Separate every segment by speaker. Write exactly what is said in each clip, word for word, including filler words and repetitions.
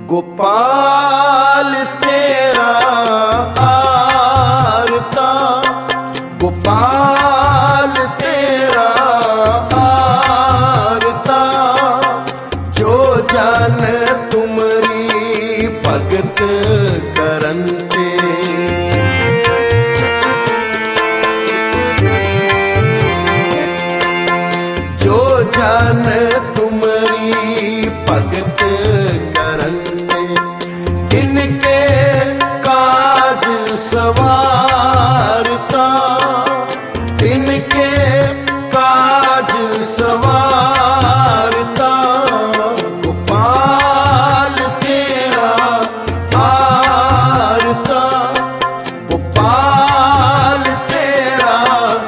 Speaker 1: गोपाल तेरा आरता, गोपाल तेरा आरता, जो जान तुमरी भगत करंते। जो जान तुमरी भगत करंते, इनके काज सवारता, इनके काज सवारता। गोपाल तेरा आरता, गोपाल तेरा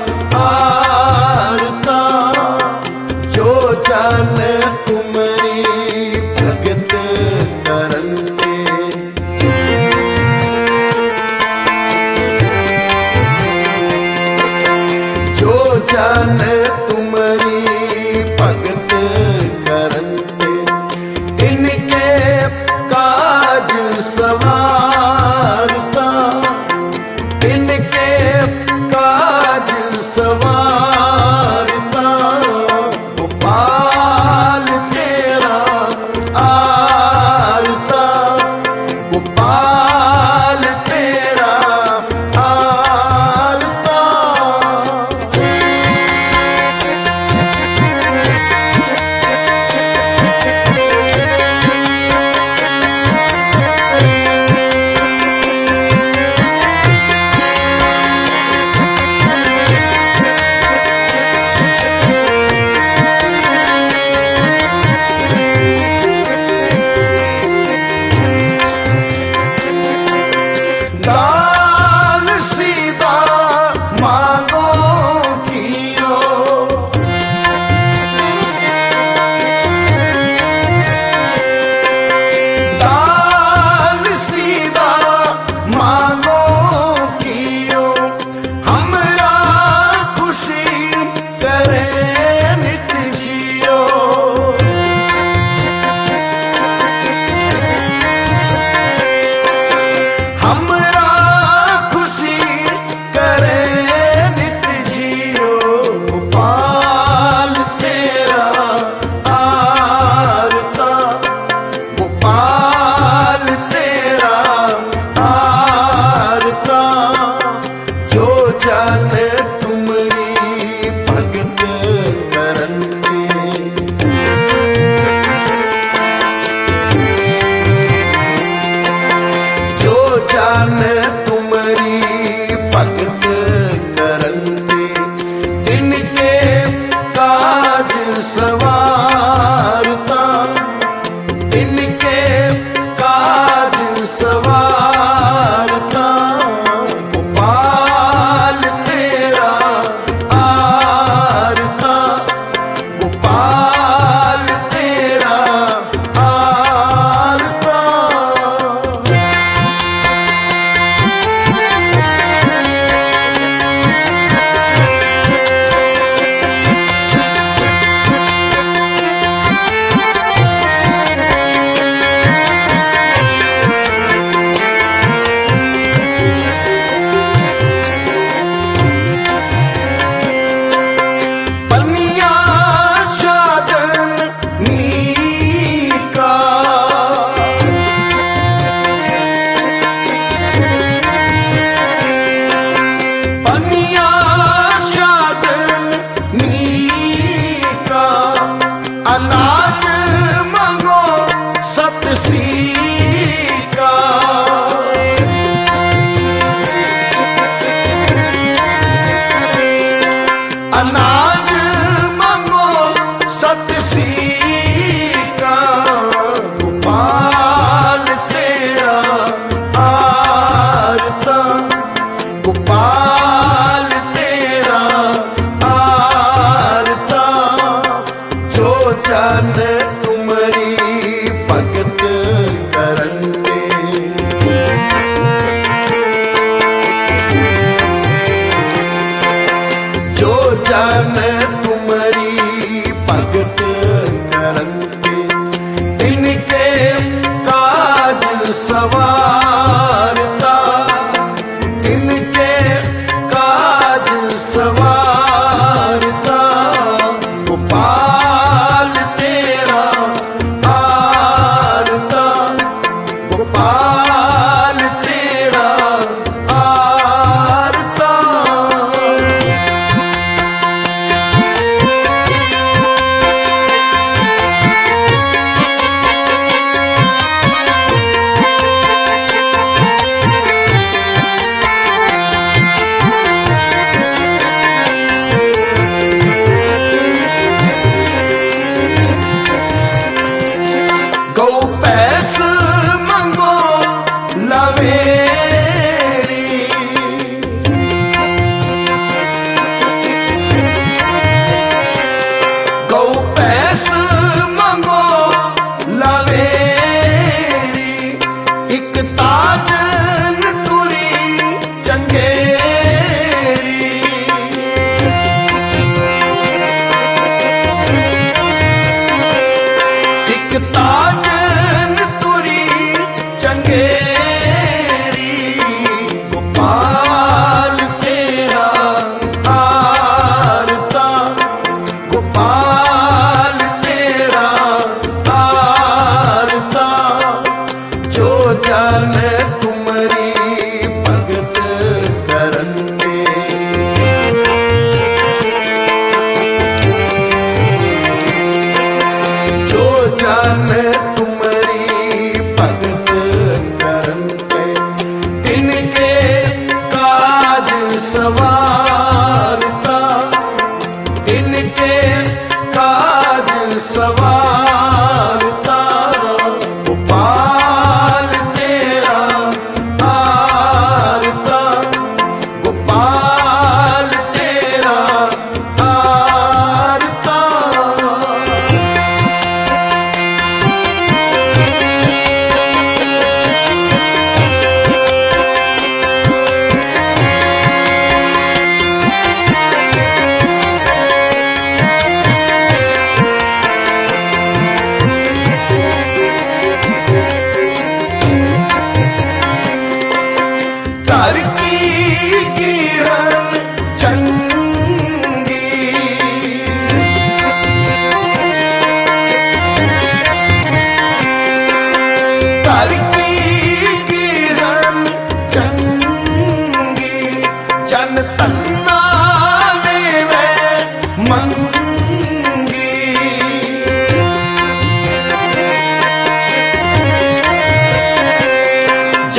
Speaker 1: आरता, जो जान तुमरी भगत करंते। जो जान तुमरी भगत करंते, इनके काज सवारता, इनके काज सवारता। गोपाल तेरा आरता, गोपाल तेरा आरता। दान सीधा मांगो कियो, दान सीधा मांगो कियो, हमरा खुशी करे नित जियो। हमरा खुशी करे नित जियो। गोपाल तेरा आरता, गोपाल तेरा आरता, जो जान तुमरी भगत करंते। जो जान तुमरी भगत करंते, इनके काज सवारता, इनके काज सवारता। गोपाल तेरा आरता, गोपाल तेरा आरता। पनिया शादन नीका, पनिया शादन नीका, अनाज मंगो सतसी का। अनाज मंगो सतसी का। गोपाल तेरा आरता, गोपाल तेरा आरता, जो जान तुमरी भगत कर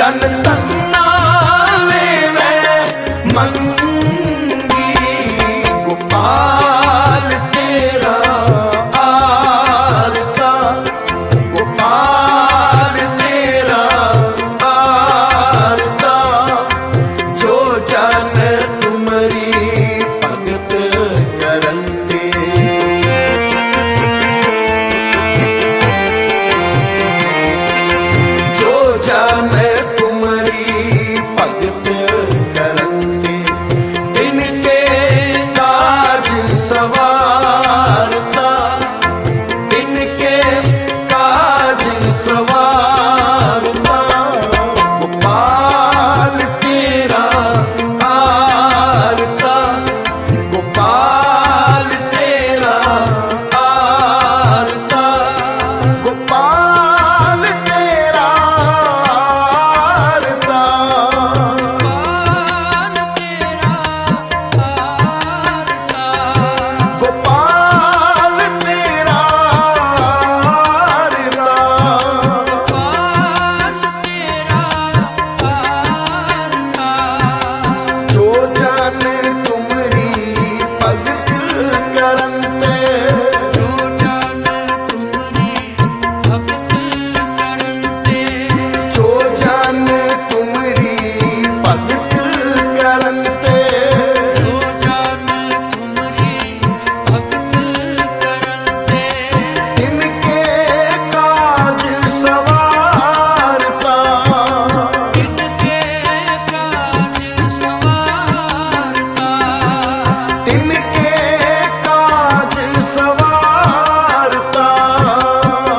Speaker 1: तन तन्ना लेवे मंगी गोपाल तेरा आरता गोपाल तेरा आरता जो जन तुमरी भगत करंदे जो जन तुमरी भगत करंदे तिनके काज सवारता तिनके काज सवारता गोपाल तेरा आरता गोपाल तेरा आरता गोपाल तेरा आरता गोपाल तेरा आरता जो जन तुमरी भगत करंते जो जन तुमरी भगत करंते जो जन तुमरी भगत करंते जो जन तुमरी भगत करंते इनके काज सवारता इनके काज सवारता तिनके काज सवारता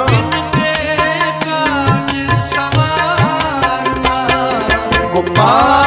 Speaker 1: इनके काज सवारता गोपाल